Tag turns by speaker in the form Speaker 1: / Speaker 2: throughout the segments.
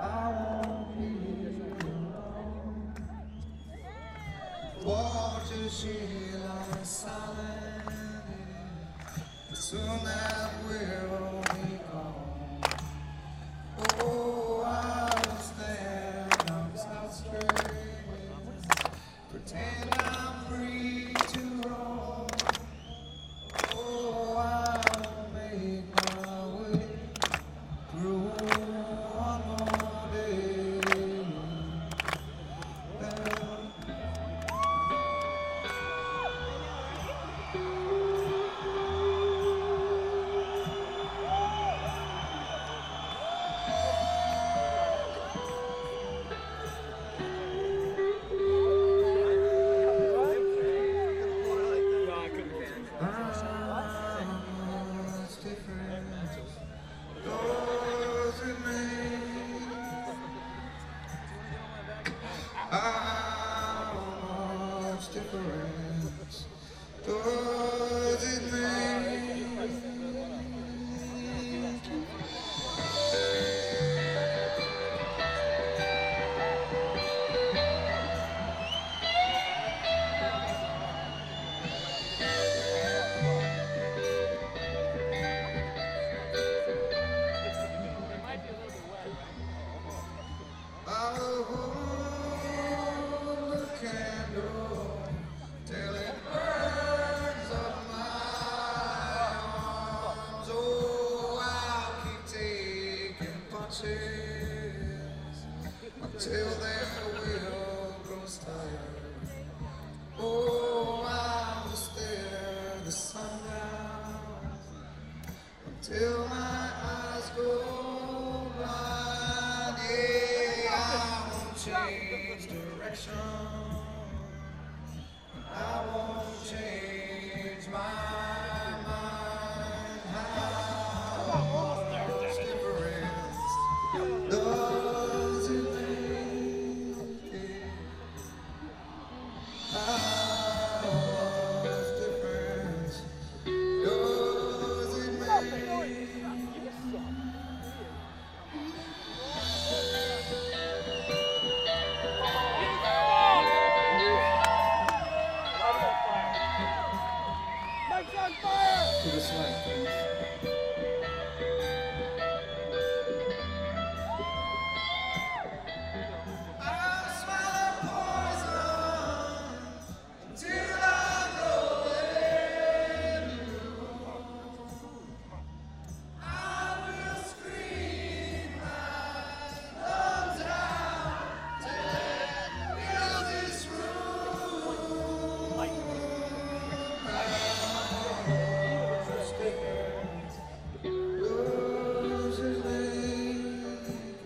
Speaker 1: won't be alone. Water she'll on silent. Soon that will be gone. Oh, I'll stand on South Street, pretend I'm free to roam. Oh, I'll make my way through one more day. How much difference does it make? I'll hold the candle till it burns up my arms. Oh, I'll keep taking punches until their will grows tired. Oh, I'll stare the sun down until my eyes go blind. Yeah, I won't change direction. I won't change my mind. How much difference does it make? How much difference does it make?
Speaker 2: Mike's on fire!
Speaker 1: To the side, please. I'll swallow poison till I grow blue. I will scream my lungs out till it fills this room. Does it make?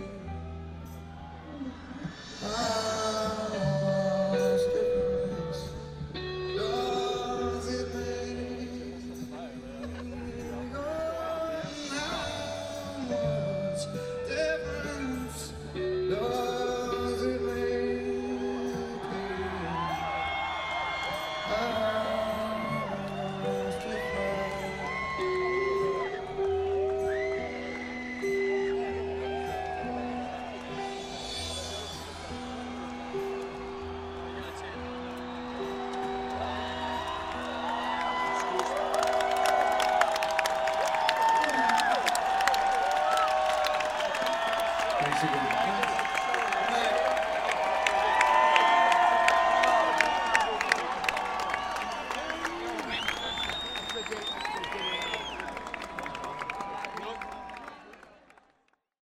Speaker 1: How much difference does it make? How much difference does it make? How much difference? Thanks again.